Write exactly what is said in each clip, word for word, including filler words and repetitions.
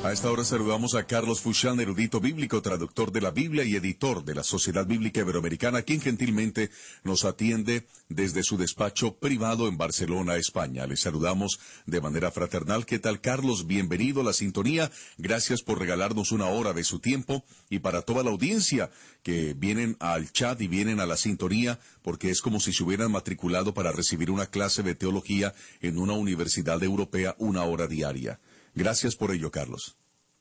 A esta hora saludamos a Carlos Fuchán, erudito bíblico, traductor de la Biblia y editor de la Sociedad Bíblica Iberoamericana, quien gentilmente nos atiende desde su despacho privado en Barcelona, España. Le saludamos de manera fraternal. ¿Qué tal, Carlos? Bienvenido a la sintonía. Gracias por regalarnos una hora de su tiempo, y para toda la audiencia que vienen al chat y vienen a la sintonía, porque es como si se hubieran matriculado para recibir una clase de teología en una universidad europea una hora diaria. Gracias por ello, Carlos.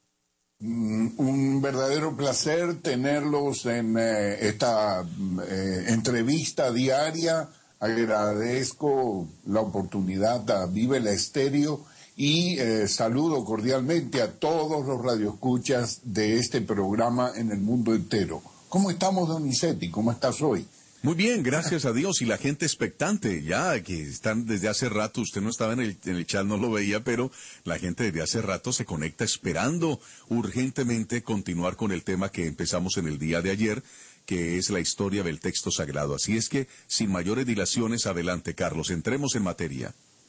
Un verdadero placer tenerlos en eh, esta eh, entrevista diaria. Agradezco la oportunidad a Vive la Estéreo y eh, saludo cordialmente a todos los radioescuchas de este programa en el mundo entero. ¿Cómo estamos, Donizetti? ¿Cómo estás hoy? Muy bien, gracias a Dios, y la gente expectante, ya que están desde hace rato. Usted no estaba en el, en el chat, no lo veía, pero la gente desde hace rato se conecta esperando urgentemente continuar con el tema que empezamos en el día de ayer, que es la historia del texto sagrado. Así es que, sin mayores dilaciones, adelante, Carlos, entremos en materia.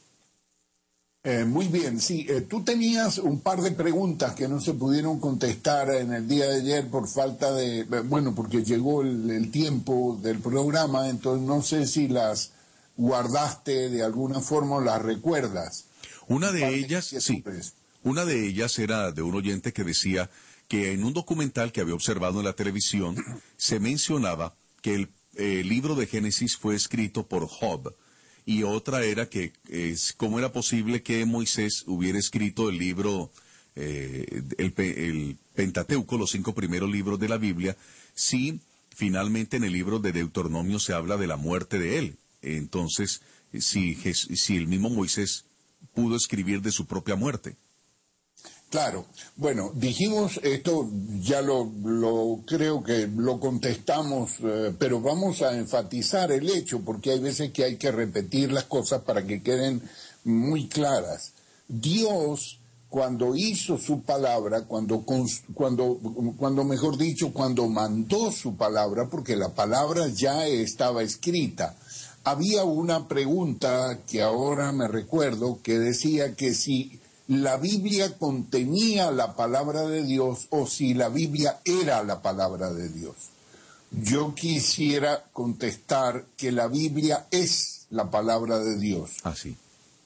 Eh, muy bien, sí. Eh, tú tenías un par de preguntas que no se pudieron contestar en el día de ayer por falta de... Bueno, porque llegó el, el tiempo del programa, entonces no sé si las guardaste de alguna forma o las recuerdas. Una de ellas, sí, una de ellas era de un oyente que decía que en un documental que había observado en la televisión se mencionaba que el, el libro de Génesis fue escrito por Job. Y otra era que es cómo era posible que Moisés hubiera escrito el libro, eh, el, el Pentateuco, los cinco primeros libros de la Biblia, si finalmente en el libro de Deuteronomio se habla de la muerte de él. Entonces, si, si el mismo Moisés pudo escribir de su propia muerte. Claro, bueno, dijimos esto, ya lo, lo creo que lo contestamos, eh, pero vamos a enfatizar el hecho, porque hay veces que hay que repetir las cosas para que queden muy claras. Dios, cuando hizo su palabra, cuando, cuando, cuando mejor dicho, cuando mandó su palabra, porque la palabra ya estaba escrita, había una pregunta que ahora me recuerdo que decía que si la Biblia contenía la palabra de Dios o si la Biblia era la palabra de Dios. Yo quisiera contestar que la Biblia es la palabra de Dios. Ah, sí.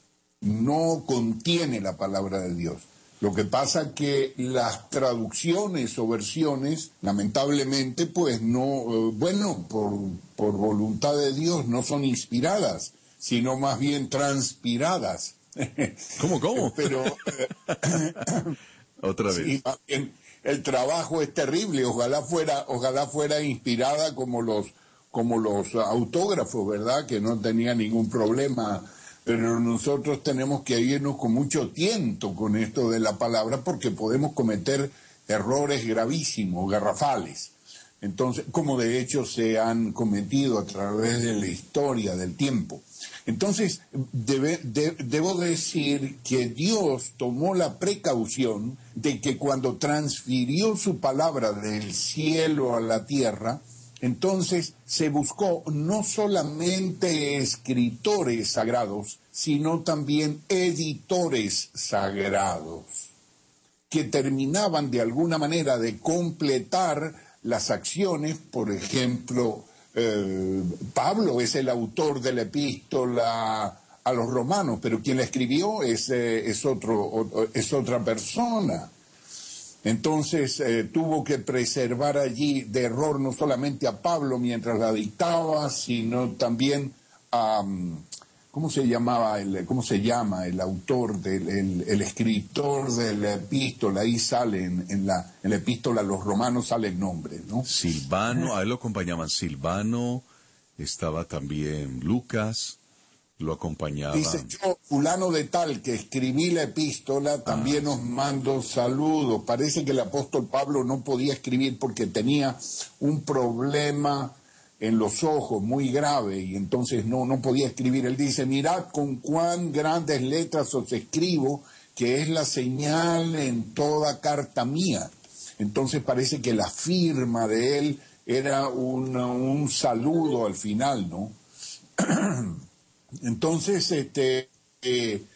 No contiene la palabra de Dios. Lo que pasa es que las traducciones o versiones, lamentablemente, pues no, eh, bueno, por, por voluntad de Dios no son inspiradas, sino más bien transpiradas. ¿Cómo, cómo? Pero eh, otra vez. Sí, el, el trabajo es terrible. Ojalá fuera, ojalá fuera inspirada como los, como los autógrafos, ¿verdad? Que no tenía ningún problema. Pero nosotros tenemos que irnos con mucho tiento con esto de la palabra, porque podemos cometer errores gravísimos, garrafales. Entonces, como de hecho se han cometido a través de la historia del tiempo. Entonces, debe, de, debo decir que Dios tomó la precaución de que cuando transfirió su palabra del cielo a la tierra, entonces se buscó no solamente escritores sagrados, sino también editores sagrados, que terminaban de alguna manera de completar las acciones. Por ejemplo, Eh, Pablo es el autor de la epístola a los romanos, pero quien la escribió es, eh, es, otro, es otra persona. Entonces eh, tuvo que preservar allí de error no solamente a Pablo mientras la dictaba, sino también a... ¿Cómo se llamaba el, cómo se llama el autor del, el, el escritor de la epístola? Ahí sale en, en la, en la epístola a los romanos sale el nombre, ¿no? Silvano, a él lo acompañaban Silvano, estaba también Lucas, lo acompañaba. Dice, yo, fulano de tal, que escribí la epístola, también ah, os mando saludos. Parece que el apóstol Pablo no podía escribir porque tenía un problema en los ojos muy grave, y entonces no, no podía escribir. Él dice, mirad con cuán grandes letras os escribo, que es la señal en toda carta mía. Entonces parece que la firma de él era una, un saludo al final, ¿no? Entonces, este, eh,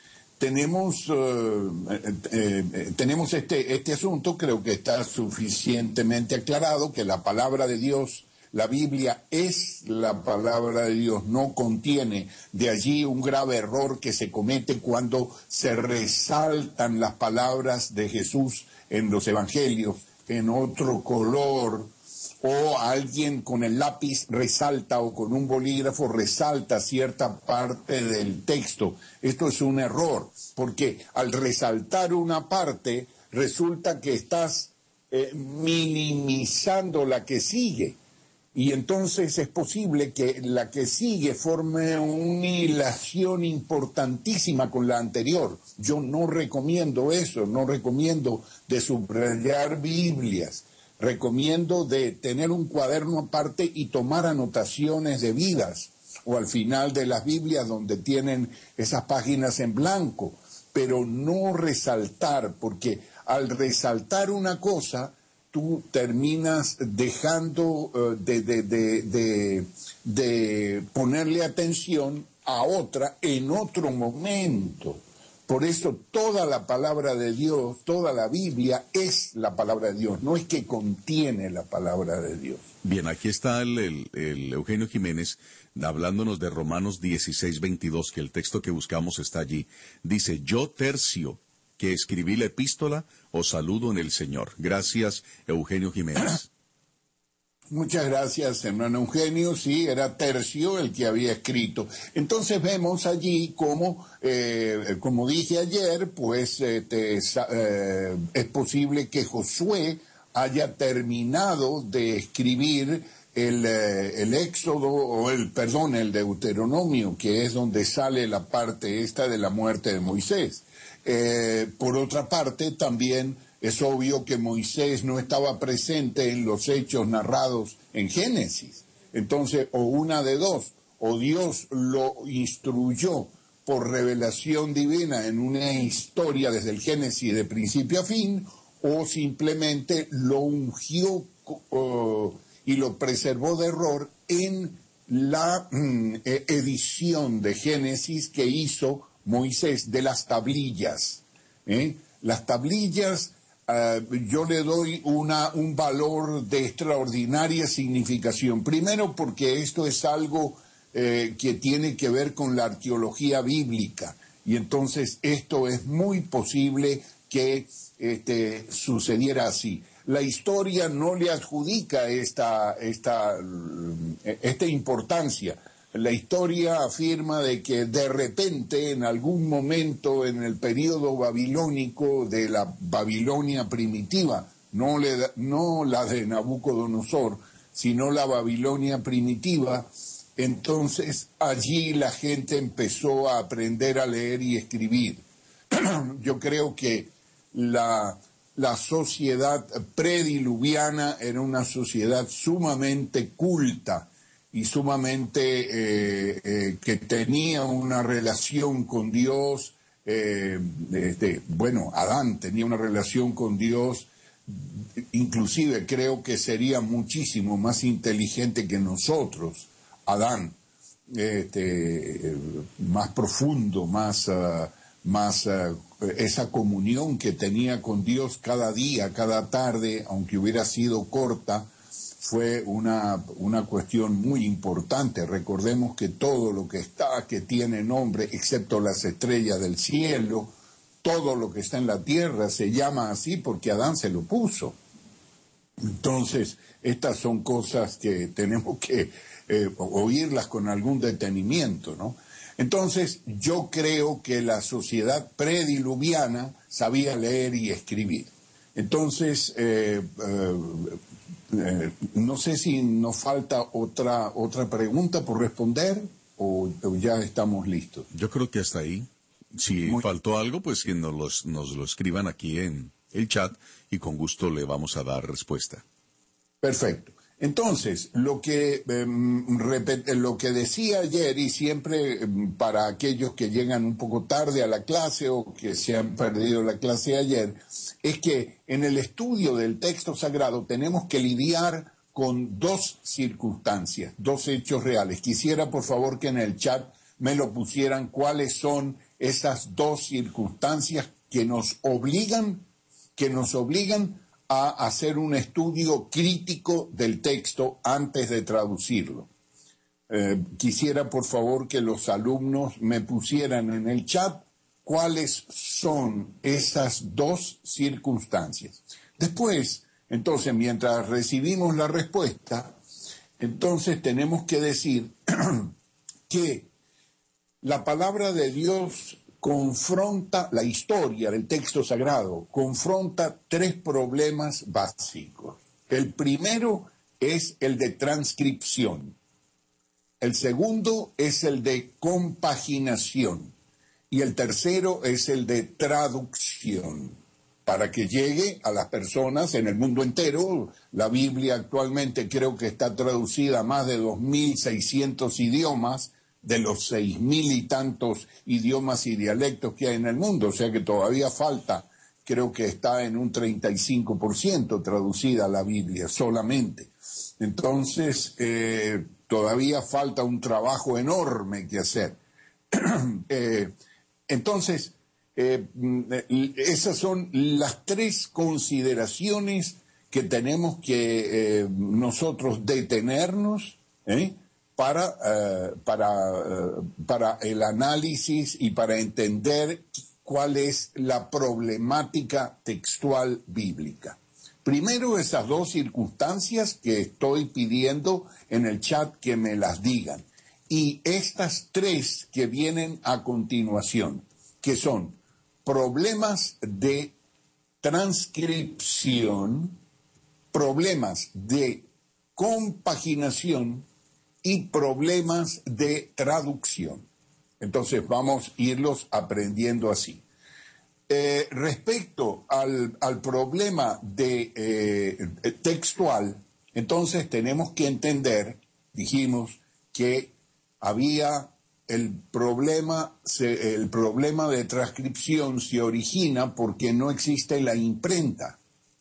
tenemos, uh, eh, eh, tenemos este, este asunto, creo que está suficientemente aclarado, que la palabra de Dios, la Biblia es la palabra de Dios, no contiene. De allí un grave error que se comete cuando se resaltan las palabras de Jesús en los evangelios en otro color, o alguien con el lápiz resalta o con un bolígrafo resalta cierta parte del texto. Esto es un error, porque al resaltar una parte resulta que estás eh, minimizando la que sigue. Y entonces es posible que la que sigue forme una hilación importantísima con la anterior. Yo no recomiendo eso, no recomiendo de subrayar Biblias. Recomiendo de tener un cuaderno aparte y tomar anotaciones debidas, o al final de las Biblias donde tienen esas páginas en blanco, pero no resaltar, porque al resaltar una cosa, tú terminas dejando uh, de, de, de, de, de ponerle atención a otra en otro momento. Por eso toda la palabra de Dios, toda la Biblia es la palabra de Dios, no es que contiene la palabra de Dios. Bien, aquí está el, el, el Eugenio Jiménez hablándonos de Romanos dieciséis veintidós, que el texto que buscamos está allí. Dice, yo Tercio, que escribí la epístola, os saludo en el Señor. Gracias, Eugenio Jiménez. Muchas gracias, hermano Eugenio. Sí, era Tercio el que había escrito. Entonces vemos allí cómo, eh, como dije ayer, pues eh, te, eh, es posible que Josué haya terminado de escribir el, eh, el Éxodo, o el, perdón, el Deuteronomio, que es donde sale la parte esta de la muerte de Moisés. Eh, por otra parte, también es obvio que Moisés no estaba presente en los hechos narrados en Génesis. Entonces, o una de dos, o Dios lo instruyó por revelación divina en una historia desde el Génesis de principio a fin, o simplemente lo ungió uh, y lo preservó de error en la mm, edición de Génesis que hizo Moisés de las tablillas. ¿eh? Las tablillas, uh, yo le doy una, un valor de extraordinaria significación. Primero porque esto es algo eh, que tiene que ver con la arqueología bíblica. Y entonces esto es muy posible que este, sucediera así. La historia no le adjudica esta, esta, esta importancia. La historia afirma de que de repente, en algún momento en el período babilónico de la Babilonia primitiva, no, le, no la de Nabucodonosor, sino la Babilonia primitiva, entonces allí la gente empezó a aprender a leer y escribir. Yo creo que la, la sociedad prediluviana era una sociedad sumamente culta y sumamente eh, eh, que tenía una relación con Dios. Eh, este, bueno, Adán tenía una relación con Dios, inclusive creo que sería muchísimo más inteligente que nosotros, Adán, este, más profundo, más, uh, más uh, esa comunión que tenía con Dios cada día, cada tarde, aunque hubiera sido corta, fue una, una cuestión muy importante. Recordemos que todo lo que está, que tiene nombre, excepto las estrellas del cielo, todo lo que está en la tierra se llama así porque Adán se lo puso. Entonces, estas son cosas que tenemos que eh, oírlas con algún detenimiento, ¿no? Entonces, yo creo que la sociedad prediluviana sabía leer y escribir. Entonces, eh, eh, eh, no sé si nos falta otra otra pregunta por responder o, o ya estamos listos. Yo creo que hasta ahí. Si Muy... faltó algo, pues que nos, los, nos lo escriban aquí en el chat y con gusto le vamos a dar respuesta. Perfecto. Entonces, lo que, eh, repet- lo que decía ayer, y siempre eh, para aquellos que llegan un poco tarde a la clase o que se han perdido la clase de ayer, es que en el estudio del texto sagrado tenemos que lidiar con dos circunstancias, dos hechos reales. Quisiera, por favor, que en el chat me lo pusieran cuáles son esas dos circunstancias que nos obligan, que nos obligan a hacer un estudio crítico del texto antes de traducirlo. Eh, quisiera, por favor, que los alumnos me pusieran en el chat cuáles son esas dos circunstancias. Después, entonces, mientras recibimos la respuesta, entonces tenemos que decir que la palabra de Dios confronta, la historia del texto sagrado, confronta tres problemas básicos. El primero es el de transcripción. El segundo es el de compaginación. Y el tercero es el de traducción. Para que llegue a las personas en el mundo entero, la Biblia actualmente creo que está traducida a más de dos mil seiscientos idiomas, de los seis mil y tantos idiomas y dialectos que hay en el mundo, o sea que todavía falta, creo que está en un treinta y cinco por ciento traducida la Biblia solamente. Entonces, eh, todavía falta un trabajo enorme que hacer. eh, entonces, eh, esas son las tres consideraciones que tenemos que eh, nosotros detenernos, ¿eh? para, uh, para, uh, para el análisis y para entender cuál es la problemática textual bíblica. Primero, esas dos circunstancias que estoy pidiendo en el chat que me las digan. Y estas tres que vienen a continuación, que son problemas de transcripción, problemas de compaginación y problemas de traducción. Entonces vamos a irlos aprendiendo así. Eh, respecto al, al problema de, eh, textual, entonces tenemos que entender, dijimos, que había el problema, se, el problema de transcripción se origina porque no existe la imprenta.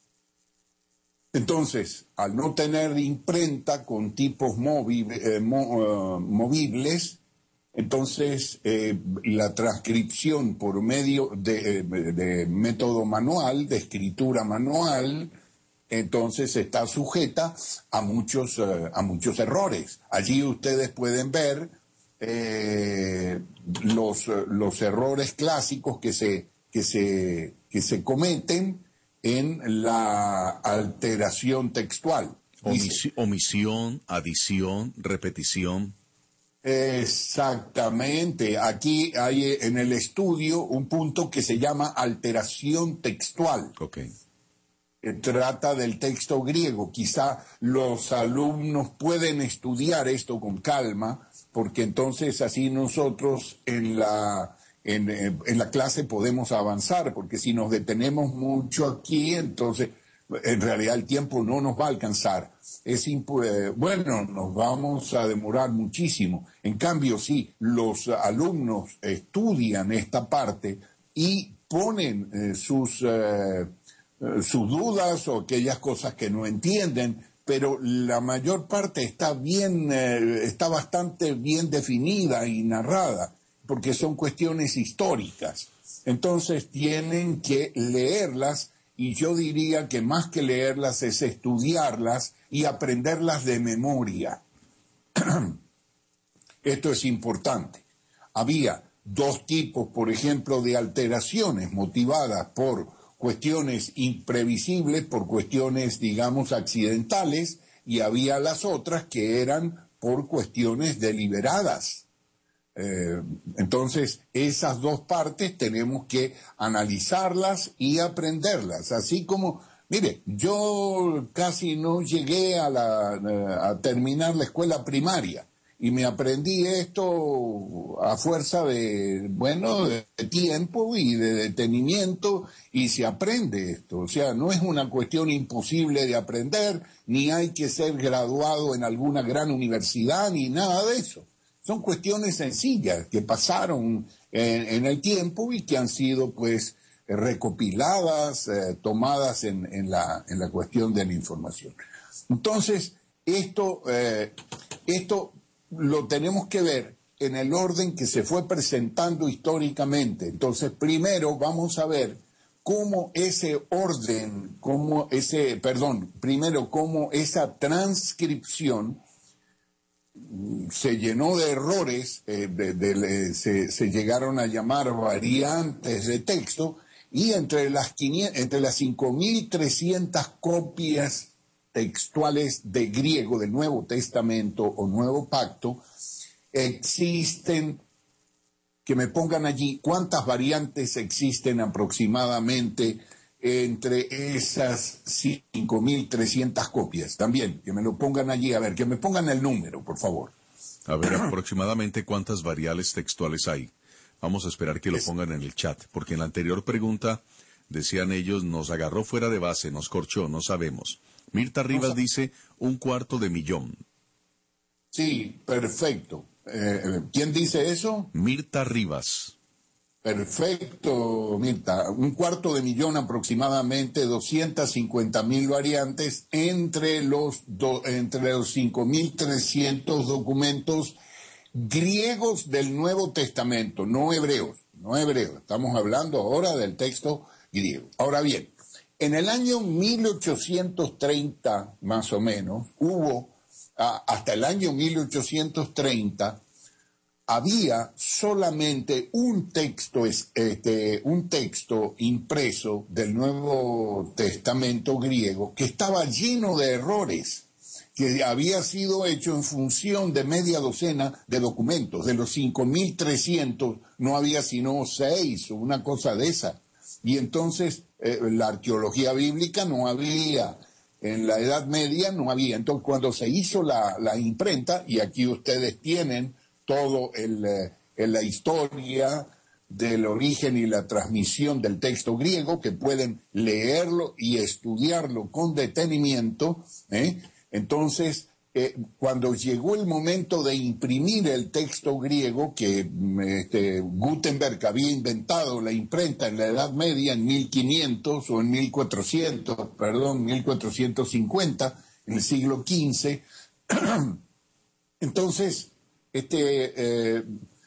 Entonces, al no tener imprenta con tipos móvil, eh, mo, uh, movibles, entonces eh, la transcripción por medio de, de, de método manual, de escritura manual, entonces está sujeta a muchos, uh, a muchos errores. Allí ustedes pueden ver eh, los, los errores clásicos que se, que se, que se cometen en la alteración textual. Omisi- omisión, adición, repetición. Exactamente. Aquí hay en el estudio un punto que se llama alteración textual. Okay. Eh, trata del texto griego. Quizá los alumnos pueden estudiar esto con calma, porque entonces así nosotros en la... En, en la clase podemos avanzar, porque si nos detenemos mucho aquí, entonces en realidad el tiempo no nos va a alcanzar. Es impu- bueno, nos vamos a demorar muchísimo. En cambio, si los alumnos estudian esta parte y ponen eh, sus, eh, sus dudas o aquellas cosas que no entienden, pero la mayor parte está bien, eh, está bastante bien definida y narrada, porque son cuestiones históricas. Entonces tienen que leerlas, y yo diría que más que leerlas es estudiarlas y aprenderlas de memoria. Esto es importante. Había dos tipos, por ejemplo, de alteraciones motivadas por cuestiones imprevisibles, por cuestiones, digamos, accidentales, y había las otras que eran por cuestiones deliberadas. Eh, entonces, esas dos partes tenemos que analizarlas y aprenderlas. Así como, mire, yo casi no llegué a, la, a terminar la escuela primaria y me aprendí esto a fuerza de, bueno, de tiempo y de detenimiento, y se aprende esto. O sea, no es una cuestión imposible de aprender, ni hay que ser graduado en alguna gran universidad, ni nada de eso. Son cuestiones sencillas que pasaron en, en el tiempo y que han sido, pues, recopiladas, eh, tomadas en, en, la, en la cuestión de la información. Entonces, esto, eh, esto lo tenemos que ver en el orden que se fue presentando históricamente. Entonces, primero vamos a ver cómo ese orden, cómo ese, perdón, primero cómo esa transcripción se llenó de errores, eh, de, de, se, se llegaron a llamar variantes de texto, y entre las, quinientas, entre las cinco mil trescientas copias textuales de griego del Nuevo Testamento o Nuevo Pacto, existen, que me pongan allí, ¿cuántas variantes existen aproximadamente entre esas cinco mil trescientas copias? También, que me lo pongan allí, a ver, que me pongan el número, por favor. A ver, aproximadamente cuántas variables textuales hay. Vamos a esperar que lo pongan en el chat, porque en la anterior pregunta decían ellos, nos agarró fuera de base, nos corchó, no sabemos. Mirta Rivas dice un cuarto de millón. Sí, perfecto. Eh, ¿Quién dice eso? Mirta Rivas. Perfecto, Mirta. Un cuarto de millón aproximadamente, doscientas cincuenta mil variantes entre los, do, entre los cinco mil trescientos documentos griegos del Nuevo Testamento, no hebreos, no hebreos. Estamos hablando ahora del texto griego. Ahora bien, en el año mil ochocientos treinta, más o menos, hubo, ah, hasta el año mil ochocientos treinta, había solamente un texto, este, un texto impreso del Nuevo Testamento griego que estaba lleno de errores, que había sido hecho en función de media docena de documentos. De los cinco mil trescientos no había sino seis o una cosa de esa. Y entonces eh, la arqueología bíblica no había, en la Edad Media no había. Entonces cuando se hizo la, la imprenta, y aquí ustedes tienen todo el, eh, la historia del origen y la transmisión del texto griego, que pueden leerlo y estudiarlo con detenimiento, ¿eh? Entonces, eh, cuando llegó el momento de imprimir el texto griego, que este, Gutenberg había inventado la imprenta en la Edad Media, en mil quinientos o en mil cuatrocientos, perdón, mil cuatrocientos cincuenta, en el siglo quince, entonces, Este, eh,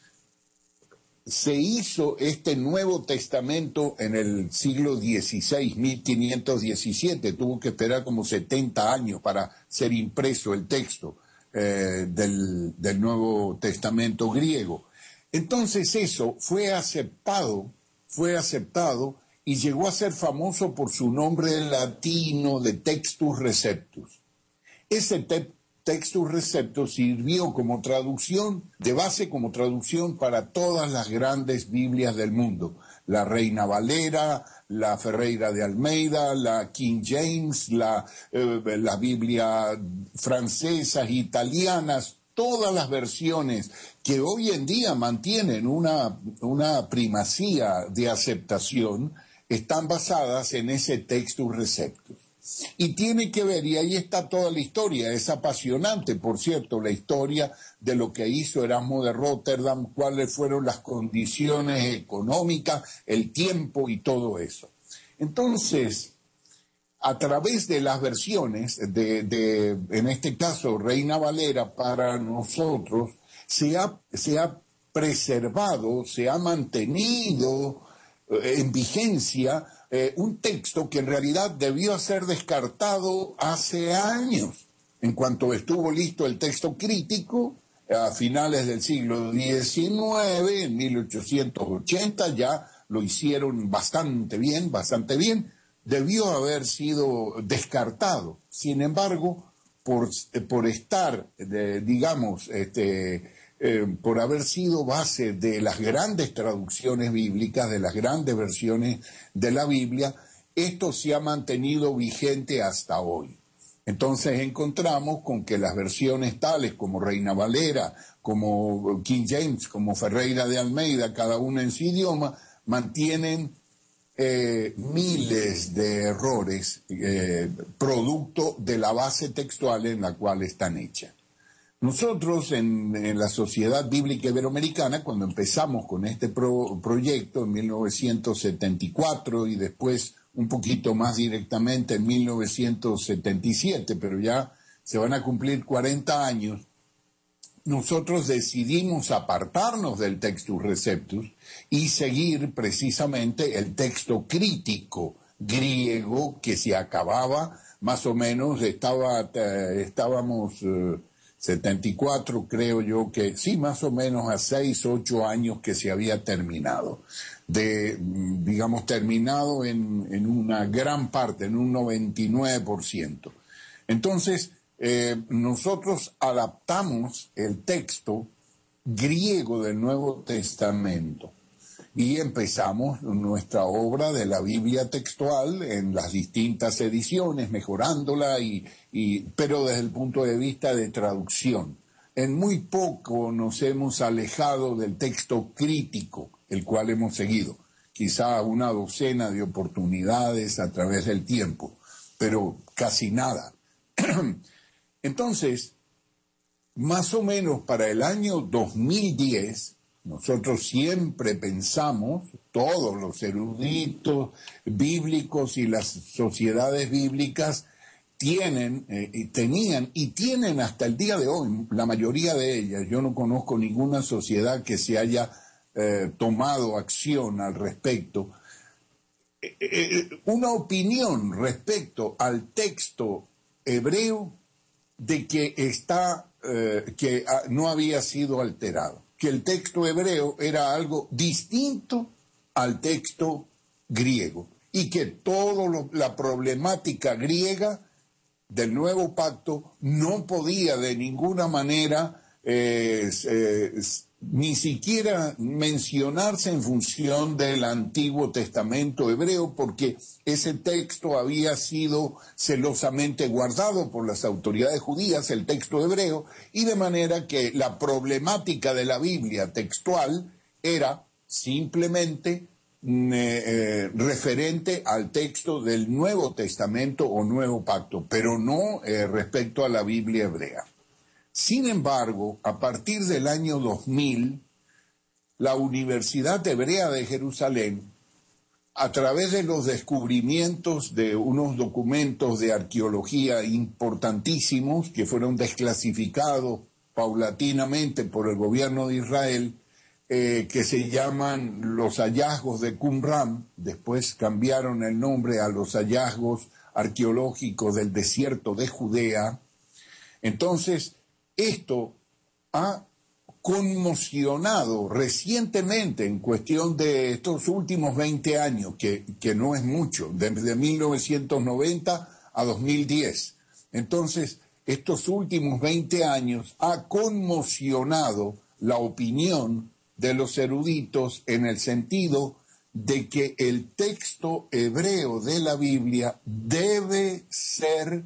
se hizo este Nuevo Testamento en el siglo dieciséis, mil quinientos diecisiete, tuvo que esperar como setenta años para ser impreso el texto eh, del, del Nuevo Testamento griego. Entonces eso fue aceptado, fue aceptado y llegó a ser famoso por su nombre latino de Textus Receptus. Ese texto Textus Receptus sirvió como traducción, de base como traducción para todas las grandes Biblias del mundo. La Reina Valera, la Ferreira de Almeida, la King James, la, eh, la Biblia francesas, italianas, todas las versiones que hoy en día mantienen una, una primacía de aceptación están basadas en ese Textus Receptus. Y tiene que ver, y ahí está toda la historia, es apasionante, por cierto, la historia de lo que hizo Erasmo de Róterdam, cuáles fueron las condiciones económicas, el tiempo y todo eso. Entonces, a través de las versiones, de, de en este caso Reina Valera, para nosotros, se ha, se ha preservado, se ha mantenido eh, en vigencia Eh, un texto que en realidad debió ser descartado hace años. En cuanto estuvo listo el texto crítico, a finales del siglo diecinueve, en mil ochocientos ochenta, ya lo hicieron bastante bien, bastante bien, debió haber sido descartado. Sin embargo, por, por estar, de, digamos, este... Eh, por haber sido base de las grandes traducciones bíblicas, de las grandes versiones de la Biblia, esto se ha mantenido vigente hasta hoy. Entonces encontramos con que las versiones tales como Reina Valera, como King James, como Ferreira de Almeida, cada una en su idioma, mantienen eh, miles de errores eh, producto de la base textual en la cual están hechas. Nosotros en, en la Sociedad Bíblica Iberoamericana, cuando empezamos con este pro, proyecto en mil novecientos setenta y cuatro y después un poquito más directamente en mil novecientos setenta y siete, pero ya se van a cumplir cuarenta años, nosotros decidimos apartarnos del Textus Receptus y seguir precisamente el texto crítico griego que se acababa, más o menos, estaba, eh, estábamos eh, setenta y cuatro, creo yo que, sí, más o menos a seis, ocho años que se había terminado, de, digamos, terminado en, en una gran parte, en un noventa y nueve por ciento. Entonces, eh, nosotros adaptamos el texto griego del Nuevo Testamento y empezamos nuestra obra de la Biblia textual en las distintas ediciones, mejorándola, y, y, pero desde el punto de vista de traducción. En muy poco nos hemos alejado del texto crítico, el cual hemos seguido, quizá una docena de oportunidades a través del tiempo, pero casi nada. Entonces, más o menos para el año dos mil diez, nosotros siempre pensamos, todos los eruditos bíblicos y las sociedades bíblicas tienen, eh, tenían y tienen hasta el día de hoy, la mayoría de ellas, yo no conozco ninguna sociedad que se haya eh, tomado acción al respecto, eh, eh, una opinión respecto al texto hebreo de que está, eh, que ah, no había sido alterado, que el texto hebreo era algo distinto al texto griego y que toda la problemática griega del nuevo pacto no podía de ninguna manera eh, eh, ni siquiera mencionarse en función del Antiguo Testamento hebreo, porque ese texto había sido celosamente guardado por las autoridades judías, el texto hebreo, y de manera que la problemática de la Biblia textual era simplemente eh, eh, referente al texto del Nuevo Testamento o Nuevo Pacto, pero no eh, respecto a la Biblia hebrea. Sin embargo, a partir del año dos mil, la Universidad Hebrea de Jerusalén, a través de los descubrimientos de unos documentos de arqueología importantísimos que fueron desclasificados paulatinamente por el gobierno de Israel, eh, que se llaman los hallazgos de Qumran, después cambiaron el nombre a los hallazgos arqueológicos del desierto de Judea. Entonces, esto ha conmocionado recientemente, en cuestión de estos últimos veinte años, que, que no es mucho, desde mil novecientos noventa a dos mil diez. Entonces, estos últimos veinte años ha conmocionado la opinión de los eruditos en el sentido de que el texto hebreo de la Biblia debe ser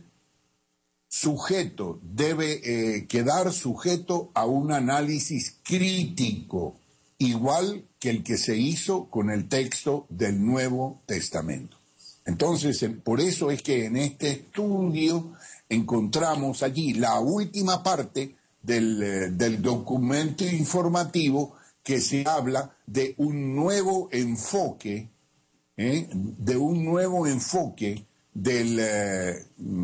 sujeto, debe eh, quedar sujeto a un análisis crítico, igual que el que se hizo con el texto del Nuevo Testamento. Entonces, por eso es que en este estudio encontramos allí la última parte del, eh, del documento informativo que se habla de un nuevo enfoque, ¿eh? de un nuevo enfoque del... Eh,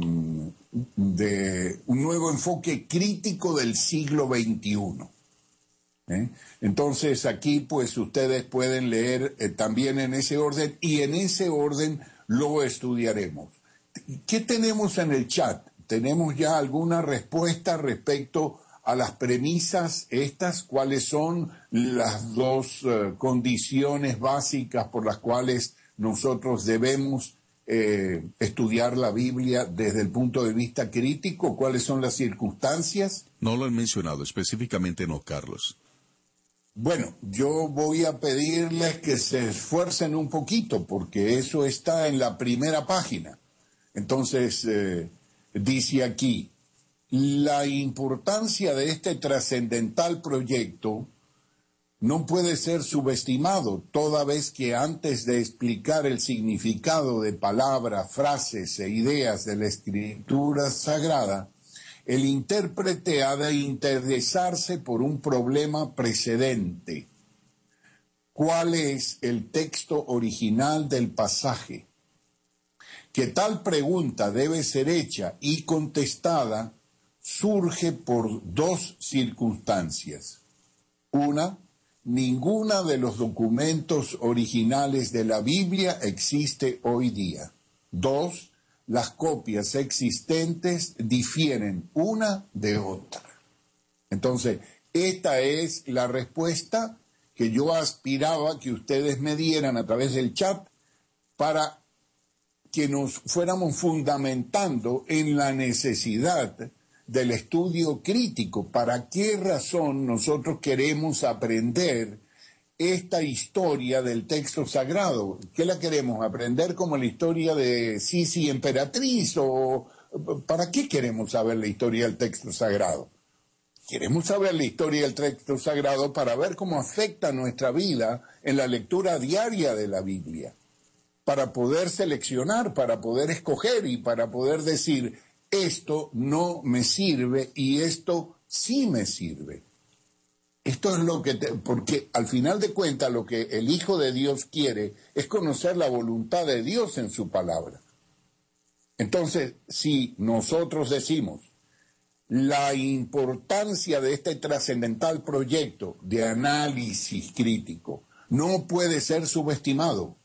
de un nuevo enfoque crítico del siglo veintiuno. ¿Eh? Entonces aquí pues ustedes pueden leer eh, también en ese orden, y en ese orden lo estudiaremos. ¿Qué tenemos en el chat? ¿Tenemos ya alguna respuesta respecto a las premisas estas? ¿Cuáles son las dos uh, condiciones básicas por las cuales nosotros debemos Eh, estudiar la Biblia desde el punto de vista crítico? ¿Cuáles son las circunstancias? No lo han mencionado específicamente, no, Carlos. Bueno, yo voy a pedirles que se esfuercen un poquito, porque eso está en la primera página. Entonces, eh, dice aquí, la importancia de este trascendental proyecto no puede ser subestimado, toda vez que antes de explicar el significado de palabras, frases e ideas de la Escritura Sagrada, el intérprete ha de interesarse por un problema precedente. ¿Cuál es el texto original del pasaje? Que tal pregunta debe ser hecha y contestada surge por dos circunstancias. Una, ninguna de los documentos originales de la Biblia existe hoy día. Dos, las copias existentes difieren una de otra. Entonces, esta es la respuesta que yo aspiraba que ustedes me dieran a través del chat para que nos fuéramos fundamentando en la necesidad del estudio crítico. ¿Para qué razón nosotros queremos aprender esta historia del texto sagrado? ¿Qué la queremos? ¿Aprender como la historia de Sisi emperatriz? ¿O para qué queremos saber la historia del texto sagrado? Queremos saber la historia del texto sagrado para ver cómo afecta nuestra vida en la lectura diaria de la Biblia, para poder seleccionar, para poder escoger y para poder decir, esto no me sirve y esto sí me sirve. Esto es lo que, te, porque al final de cuentas lo que el Hijo de Dios quiere es conocer la voluntad de Dios en su palabra. Entonces, si nosotros decimos la importancia de este trascendental proyecto de análisis crítico no puede ser subestimado,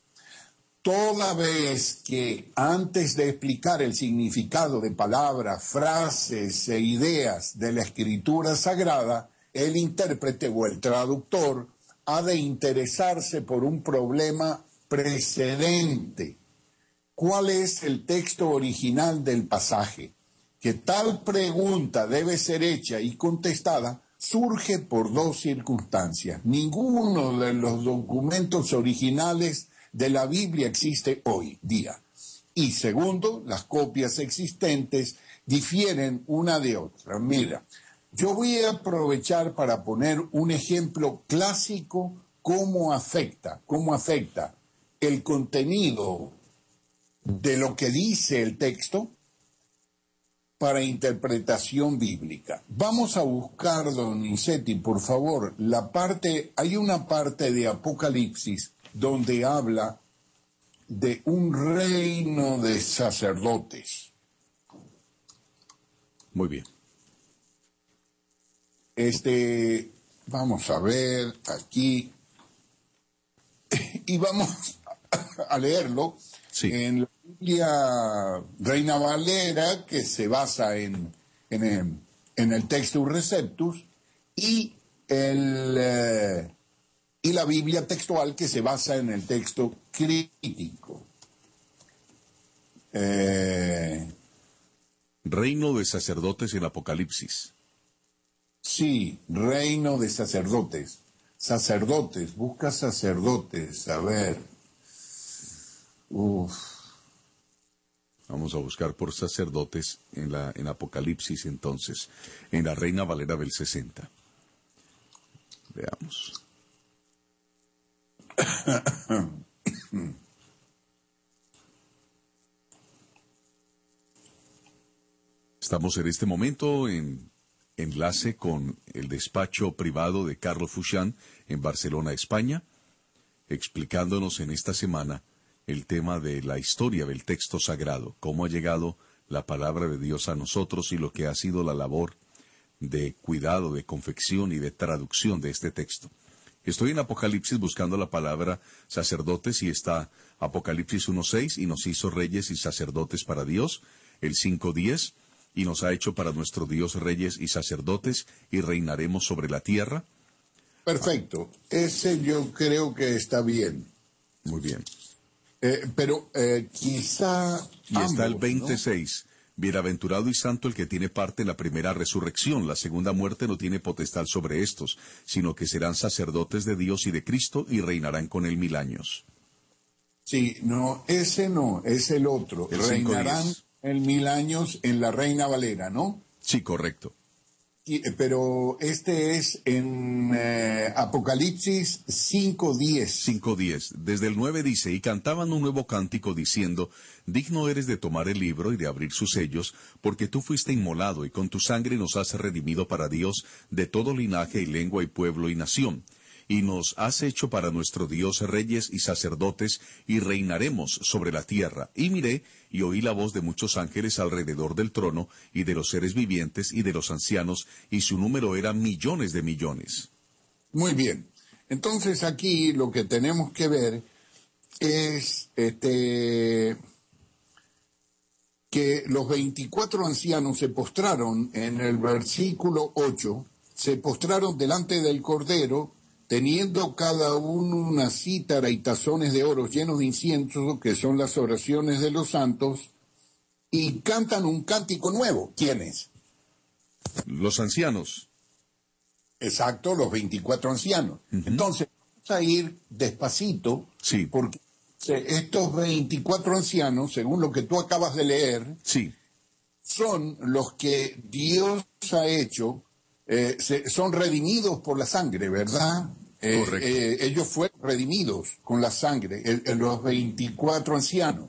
toda vez que antes de explicar el significado de palabras, frases e ideas de la Escritura Sagrada, el intérprete o el traductor ha de interesarse por un problema precedente. ¿Cuál es el texto original del pasaje? Que tal pregunta debe ser hecha y contestada surge por dos circunstancias. Ninguno de los documentos originales de la Biblia existe hoy día. Y segundo, las copias existentes difieren una de otra. Mira, yo voy a aprovechar para poner un ejemplo clásico cómo afecta, cómo afecta el contenido de lo que dice el texto para interpretación bíblica. Vamos a buscar, don Nicetti, por favor, la parte, hay una parte de Apocalipsis donde habla de un reino de sacerdotes. Muy bien. Este, vamos a ver aquí, y vamos a leerlo. Sí. En la Biblia Reina Valera, que se basa en, en, el, en el Textus Receptus, y, el, eh, y la Biblia textual, que se basa en el texto crítico. Eh, Reino de sacerdotes en Apocalipsis. Sí, reino de sacerdotes. Sacerdotes, busca sacerdotes, a ver. Uf. Vamos a buscar por sacerdotes en la en Apocalipsis entonces, en la Reina Valera del sesenta. Veamos. Estamos en este momento en enlace con el despacho privado de Carlos Fouchán en Barcelona, España, explicándonos en esta semana el tema de la historia del texto sagrado, cómo ha llegado la palabra de Dios a nosotros y lo que ha sido la labor de cuidado, de confección y de traducción de este texto. Estoy en Apocalipsis buscando la palabra sacerdotes y está Apocalipsis uno seis, y nos hizo reyes y sacerdotes para Dios, el cinco diez, y nos ha hecho para nuestro Dios reyes y sacerdotes y reinaremos sobre la tierra. Perfecto, ese yo creo que está bien. Muy bien. Eh, pero eh, quizá... Y ambos, está el veintiséis. ¿no? Bienaventurado y santo el que tiene parte en la primera resurrección. La segunda muerte no tiene potestad sobre estos, sino que serán sacerdotes de Dios y de Cristo y reinarán con él mil años. Sí, no, ese no, es el otro. El reinarán el mil años en la Reina Valera, ¿no? Sí, correcto. Y, pero este es en eh, Apocalipsis cinco diez. cinco diez. Desde el nueve dice, y cantaban un nuevo cántico diciendo, digno eres de tomar el libro y de abrir sus sellos, porque tú fuiste inmolado y con tu sangre nos has redimido para Dios de todo linaje y lengua y pueblo y nación. y nos has hecho para nuestro Dios reyes y sacerdotes, y reinaremos sobre la tierra. Y miré, y oí la voz de muchos ángeles alrededor del trono, y de los seres vivientes, y de los ancianos, y su número era millones de millones. Muy bien. Entonces aquí lo que tenemos que ver es este que los veinticuatro ancianos se postraron en el versículo ocho, se postraron delante del Cordero, teniendo cada uno una cítara y tazones de oro llenos de incienso, que son las oraciones de los santos, y cantan un cántico nuevo. ¿Quiénes? Los ancianos. Exacto, los veinticuatro ancianos. Uh-huh. Entonces, vamos a ir despacito, sí. porque estos veinticuatro ancianos, según lo que tú acabas de leer, sí. son los que Dios ha hecho, eh, se, son redimidos por la sangre, ¿verdad? Eh, Correcto. Eh, ellos fueron redimidos con la sangre, el, el, los veinticuatro ancianos.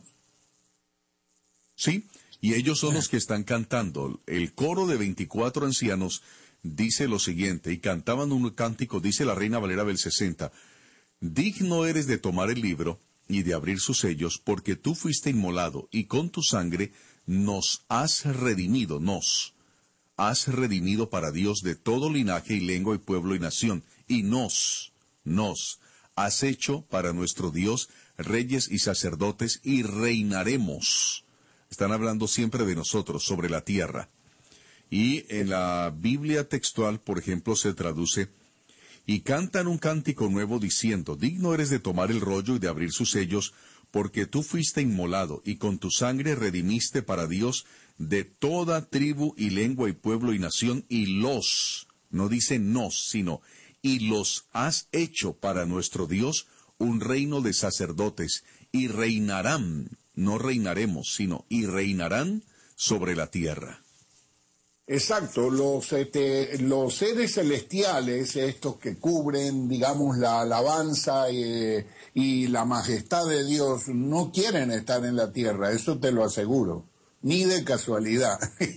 Sí, y ellos son los que están cantando. El coro de veinticuatro ancianos dice lo siguiente, y cantaban un cántico, dice la Reina Valera del sesenta, digno eres de tomar el libro y de abrir sus sellos, porque tú fuiste inmolado, y con tu sangre nos has redimido, nos has redimido para Dios de todo linaje y lengua y pueblo y nación, y nos, nos has hecho para nuestro Dios reyes y sacerdotes, y reinaremos. Están hablando siempre de nosotros, sobre la tierra. Y en la Biblia textual, por ejemplo, se traduce, y cantan un cántico nuevo diciendo, digno eres de tomar el rollo y de abrir sus sellos, porque tú fuiste inmolado, y con tu sangre redimiste para Dios de toda tribu y lengua y pueblo y nación, y los, no dice nos, sino, y los has hecho para nuestro Dios un reino de sacerdotes, y reinarán, no reinaremos, sino, y reinarán sobre la tierra. Exacto, los, este, los seres celestiales, estos que cubren, digamos, la alabanza eh, y la majestad de Dios, no quieren estar en la tierra, eso te lo aseguro, ni de casualidad.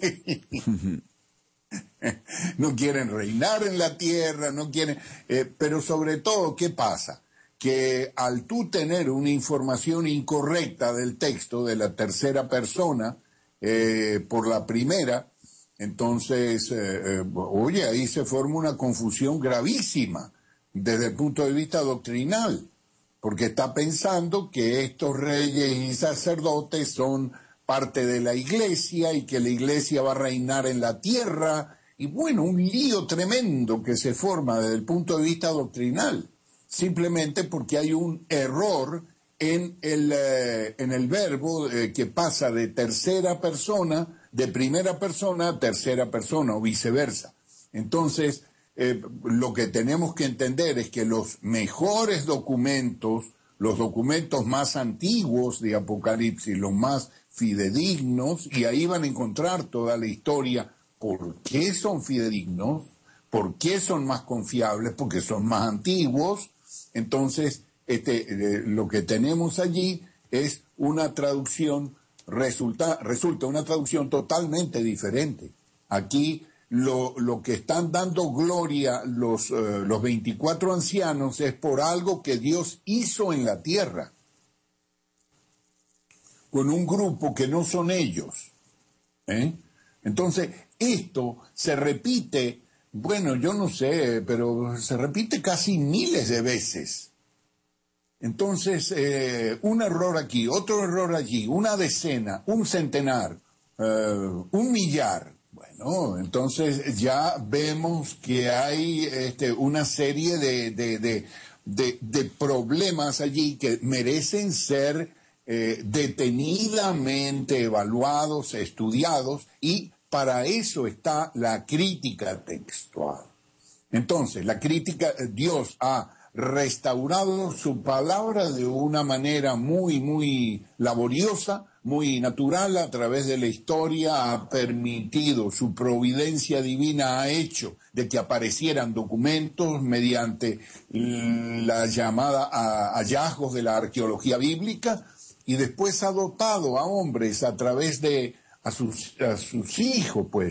No quieren reinar en la tierra, no quieren, eh, pero sobre todo, ¿qué pasa? Que al tú tener una información incorrecta del texto de la tercera persona, eh, por la primera, entonces, eh, eh, oye, ahí se forma una confusión gravísima desde el punto de vista doctrinal, porque está pensando que estos reyes y sacerdotes son parte de la iglesia y que la iglesia va a reinar en la tierra, y bueno, un lío tremendo que se forma desde el punto de vista doctrinal, simplemente porque hay un error en el, eh, en el verbo eh, que pasa de tercera persona, de primera persona a tercera persona o viceversa. Entonces, eh, lo que tenemos que entender es que los mejores documentos, los documentos más antiguos de Apocalipsis, los más fidedignos, y ahí van a encontrar toda la historia. ¿Por qué son fidedignos? ¿Por qué son más confiables? Porque son más antiguos. Entonces, este, eh, lo que tenemos allí es una traducción, resulta, resulta una traducción totalmente diferente. Aquí lo, lo que están dando gloria los, eh, los veinticuatro ancianos es por algo que Dios hizo en la tierra, con un grupo que no son ellos. ¿Eh? Entonces, esto se repite, bueno, yo no sé, pero se repite casi miles de veces. Entonces, eh, un error aquí, otro error allí, una decena, un centenar, eh, un millar. Bueno, entonces ya vemos que hay este, una serie de, de, de, de, de problemas allí que merecen ser eh, detenidamente evaluados, estudiados, y para eso está la crítica textual. Entonces, la crítica, Dios ha restaurado su palabra de una manera muy, muy laboriosa, muy natural a través de la historia, ha permitido, su providencia divina ha hecho de que aparecieran documentos mediante la llamada a hallazgos de la arqueología bíblica, y después ha dotado a hombres a través de a sus, a sus hijos, pues,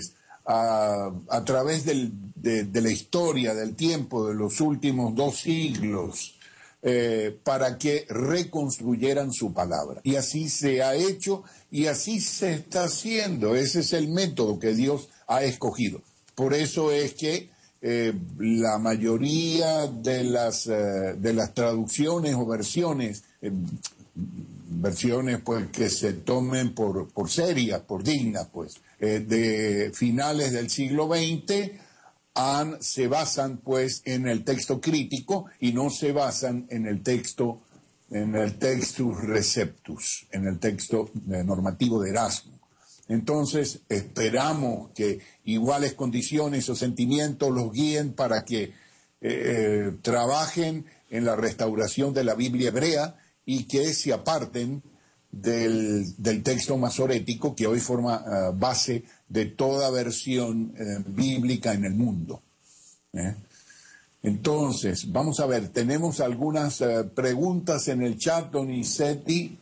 a, a través del, de, de la historia, del tiempo, de los últimos dos siglos, eh, para que reconstruyeran su palabra. Y así se ha hecho y así se está haciendo. Ese es el método que Dios ha escogido. Por eso es que eh, la mayoría de las, eh, de las traducciones o versiones, eh, versiones pues que se tomen por, por serias, por dignas, pues, eh, de finales del siglo veinte, han, se basan pues en el texto crítico y no se basan en el texto, en el textus receptus, en el texto eh, normativo de Erasmo. Entonces esperamos que iguales condiciones o sentimientos los guíen para que eh, trabajen en la restauración de la Biblia hebrea y que se aparten del, del texto masorético que hoy forma uh, base de toda versión uh, bíblica en el mundo. ¿Eh? Entonces, vamos a ver, tenemos algunas uh, preguntas en el chat, don Isetti.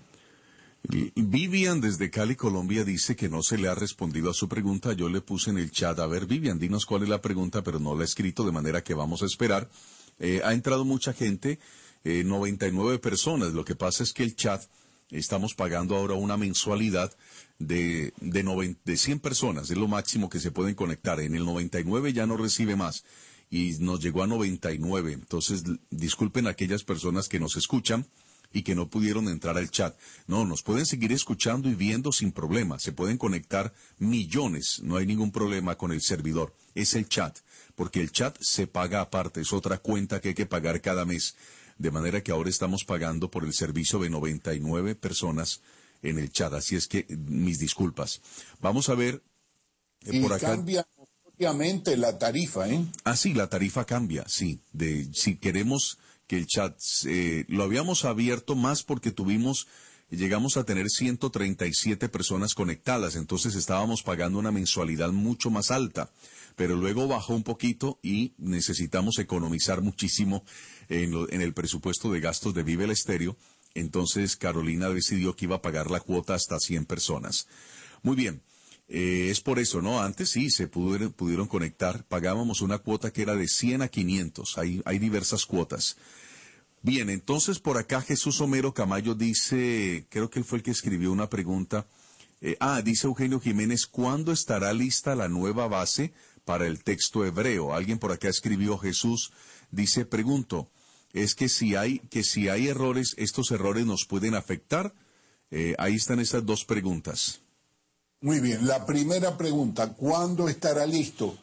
Vivian desde Cali, Colombia, dice que no se le ha respondido a su pregunta. Yo le puse en el chat, a ver, Vivian, dinos cuál es la pregunta, pero no la he escrito, de manera que vamos a esperar. Eh, ha entrado mucha gente, eh, noventa y nueve personas. Lo que pasa es que el chat, estamos pagando ahora una mensualidad de, de, noventa, de cien personas, es lo máximo que se pueden conectar. En el noventa y nueve ya no recibe más, y nos llegó a noventa y nueve. Entonces, disculpen a aquellas personas que nos escuchan y que no pudieron entrar al chat. No, nos pueden seguir escuchando y viendo sin problema. Se pueden conectar millones, no hay ningún problema con el servidor. Es el chat, porque el chat se paga aparte, es otra cuenta que hay que pagar cada mes. De manera que ahora estamos pagando por el servicio de noventa y nueve personas en el chat. Así es que, mis disculpas. Vamos a ver eh, y por acá. Cambia obviamente la tarifa, ¿eh? Ah, sí, la tarifa cambia, sí. De, si queremos que el chat, eh, lo habíamos abierto más porque tuvimos, llegamos a tener ciento treinta y siete personas conectadas, entonces estábamos pagando una mensualidad mucho más alta, pero luego bajó un poquito y necesitamos economizar muchísimo en, lo, en el presupuesto de gastos de Vive el Estéreo, entonces Carolina decidió que iba a pagar la cuota hasta cien personas. Muy bien. Eh, es por eso, ¿no? Antes sí, se pudieron, pudieron conectar, pagábamos una cuota que era de cien a quinientos, hay, hay diversas cuotas. Bien, entonces por acá Jesús Homero Camayo dice, creo que él fue el que escribió una pregunta, eh, ah, dice Eugenio Jiménez, ¿cuándo estará lista la nueva base para el texto hebreo? Alguien por acá escribió, Jesús, dice, pregunto, ¿es que si hay, que si hay errores, estos errores nos pueden afectar? Eh, ahí están estas dos preguntas. Muy bien, la primera pregunta, ¿cuándo estará listo?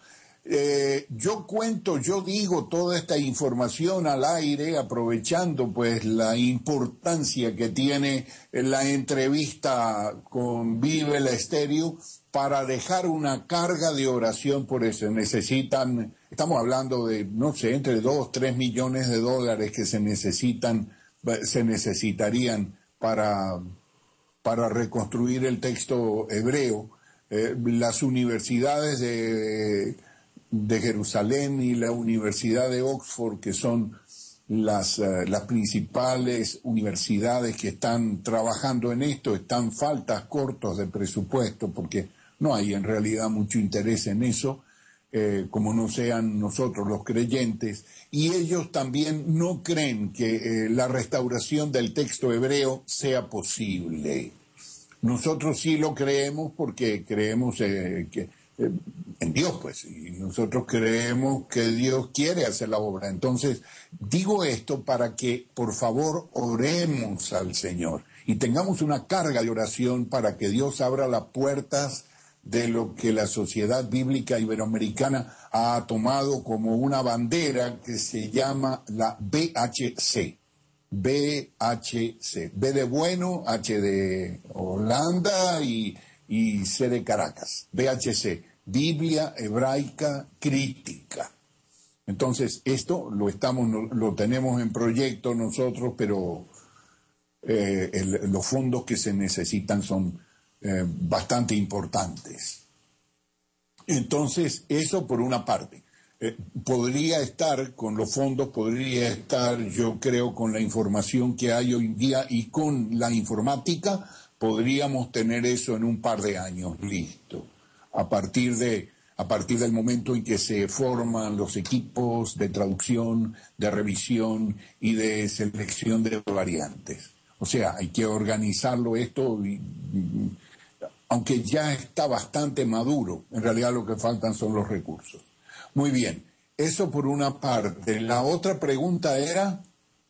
Eh, yo cuento, yo digo toda esta información al aire, aprovechando pues la importancia que tiene la entrevista con Vive el Estéreo, para dejar una carga de oración por eso. Necesitan, estamos hablando de, no sé, entre dos, tres millones de dólares que se necesitan, se necesitarían para... para reconstruir el texto hebreo. Eh, las universidades de, de Jerusalén y la Universidad de Oxford, que son las, uh, las principales universidades que están trabajando en esto, están faltas, cortos de presupuesto, porque no hay en realidad mucho interés en eso, eh, como no sean nosotros los creyentes, y ellos también no creen que eh, la restauración del texto hebreo sea posible. Nosotros sí lo creemos porque creemos eh, que, eh, en Dios, pues, y nosotros creemos que Dios quiere hacer la obra. Entonces, digo esto para que, por favor, oremos al Señor y tengamos una carga de oración para que Dios abra las puertas de lo que la Sociedad Bíblica Iberoamericana ha tomado como una bandera que se llama la B H C. B H C. B de bueno, H de Holanda y, y C de Caracas. B H C. Biblia Hebraica Crítica. Entonces, esto lo estamos, lo tenemos en proyecto nosotros, pero eh, el, los fondos que se necesitan son eh, bastante importantes. Entonces, eso por una parte. Eh, podría estar, con los fondos, podría estar, yo creo, con la información que hay hoy en día y con la informática, podríamos tener eso en un par de años listo. A partir de, a partir del momento en que se forman los equipos de traducción, de revisión y de selección de variantes. O sea, hay que organizarlo esto, y, y, aunque ya está bastante maduro, en realidad lo que faltan son los recursos. Muy bien, eso por una parte. La otra pregunta era...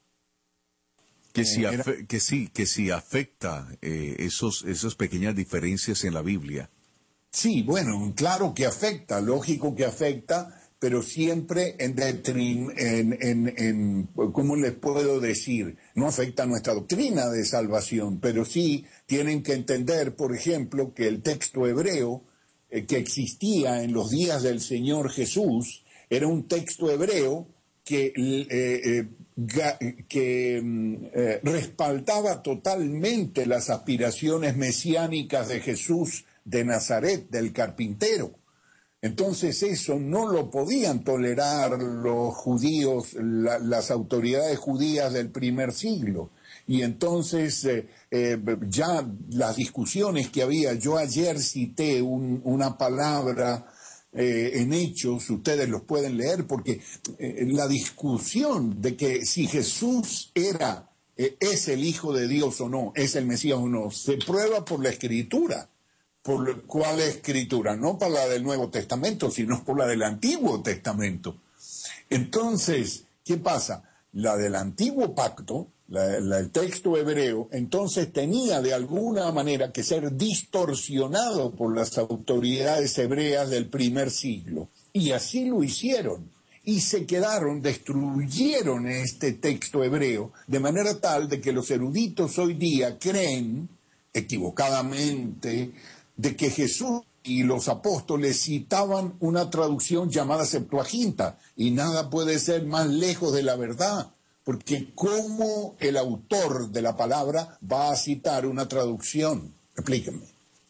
Que si, afe- que sí, que si afecta eh, esos, esas pequeñas diferencias en la Biblia. Sí, bueno, claro que afecta, lógico que afecta, pero siempre en, detrim- en, en, en, ¿cómo les puedo decir? No afecta a nuestra doctrina de salvación, pero sí tienen que entender, por ejemplo, que el texto hebreo eh, que existía en los días del Señor Jesús era un texto hebreo que, eh, eh, ga, que eh, respaldaba totalmente las aspiraciones mesiánicas de Jesús de Nazaret, del carpintero. Entonces eso no lo podían tolerar los judíos, la, las autoridades judías del primer siglo. Y entonces eh, eh, ya las discusiones que había, yo ayer cité un, una palabra eh, en Hechos, ustedes los pueden leer, porque eh, la discusión de que si Jesús era, eh, es el Hijo de Dios o no, es el Mesías o no, se prueba por la Escritura. ¿Por cuál escritura? No por la del Nuevo Testamento, sino por la del Antiguo Testamento. Entonces, ¿qué pasa? La del Antiguo Pacto, la, la, el texto hebreo, entonces tenía de alguna manera que ser distorsionado por las autoridades hebreas del primer siglo. Y así lo hicieron. Y se quedaron, destruyeron este texto hebreo, de manera tal de que los eruditos hoy día creen, equivocadamente, de que Jesús y los apóstoles citaban una traducción llamada Septuaginta, y nada puede ser más lejos de la verdad, porque ¿cómo el autor de la palabra va a citar una traducción? Explíquenme.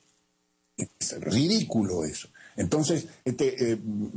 Es ridículo eso. Entonces, este, eh,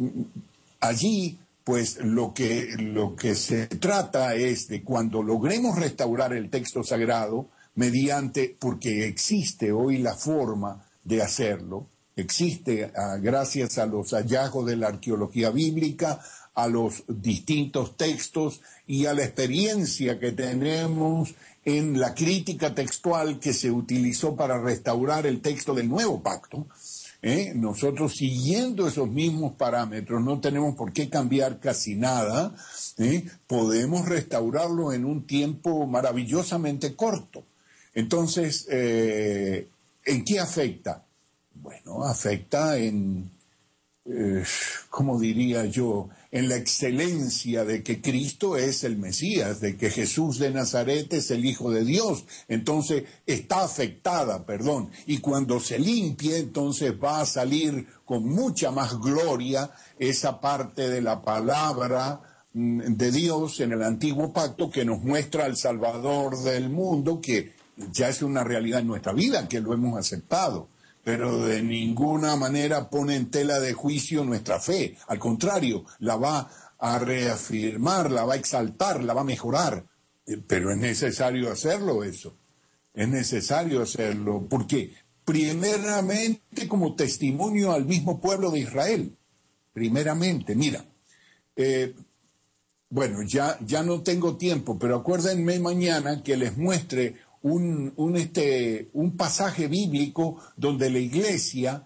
allí, pues lo que, lo que se trata es de cuando logremos restaurar el texto sagrado, mediante, porque existe hoy la forma de hacerlo, existe uh, gracias a los hallazgos de la arqueología bíblica, a los distintos textos y a la experiencia que tenemos en la crítica textual que se utilizó para restaurar el texto del Nuevo Pacto. ¿eh? Nosotros, siguiendo esos mismos parámetros, no tenemos por qué cambiar casi nada, ¿eh? Podemos restaurarlo en un tiempo maravillosamente corto. Entonces, eh, ¿en qué afecta? Bueno, afecta en, eh, ¿cómo diría yo?, en la excelencia de que Cristo es el Mesías, de que Jesús de Nazaret es el Hijo de Dios. Entonces, está afectada, perdón, y cuando se limpie, entonces va a salir con mucha más gloria esa parte de la palabra de Dios en el Antiguo Pacto que nos muestra al Salvador del mundo, que ya es una realidad en nuestra vida, que lo hemos aceptado, pero de ninguna manera pone en tela de juicio nuestra fe. Al contrario, la va a reafirmar, la va a exaltar, la va a mejorar. Pero es necesario hacerlo eso. Es necesario hacerlo, porque primeramente como testimonio al mismo pueblo de Israel. Primeramente, mira, eh, bueno, ya, ya no tengo tiempo, pero acuérdenme mañana que les muestre Un, un, este, un pasaje bíblico donde la iglesia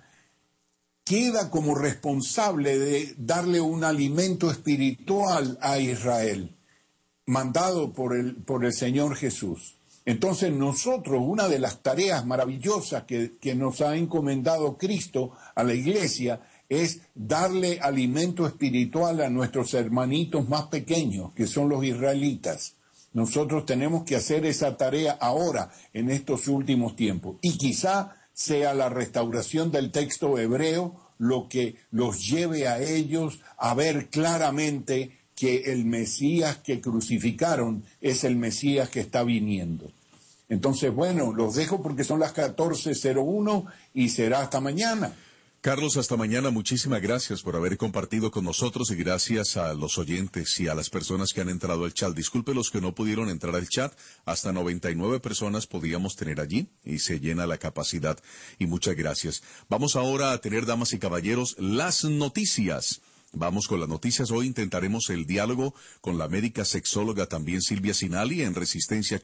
queda como responsable de darle un alimento espiritual a Israel, mandado por el, por el Señor Jesús. Entonces nosotros, una de las tareas maravillosas que, que nos ha encomendado Cristo a la iglesia es darle alimento espiritual a nuestros hermanitos más pequeños, que son los israelitas. Nosotros tenemos que hacer esa tarea ahora, en estos últimos tiempos. Y quizá sea la restauración del texto hebreo lo que los lleve a ellos a ver claramente que el Mesías que crucificaron es el Mesías que está viniendo. Entonces, bueno, los dejo porque son las catorce cero uno y será hasta mañana. Carlos, hasta mañana. Muchísimas gracias por haber compartido con nosotros y gracias a los oyentes y a las personas que han entrado al chat. Disculpe los que no pudieron entrar al chat. Hasta noventa y nueve personas podíamos tener allí y se llena la capacidad. Y muchas gracias. Vamos ahora a tener, damas y caballeros, las noticias. Vamos con las noticias. Hoy intentaremos el diálogo con la médica sexóloga también Silvia Sinali en Resistencia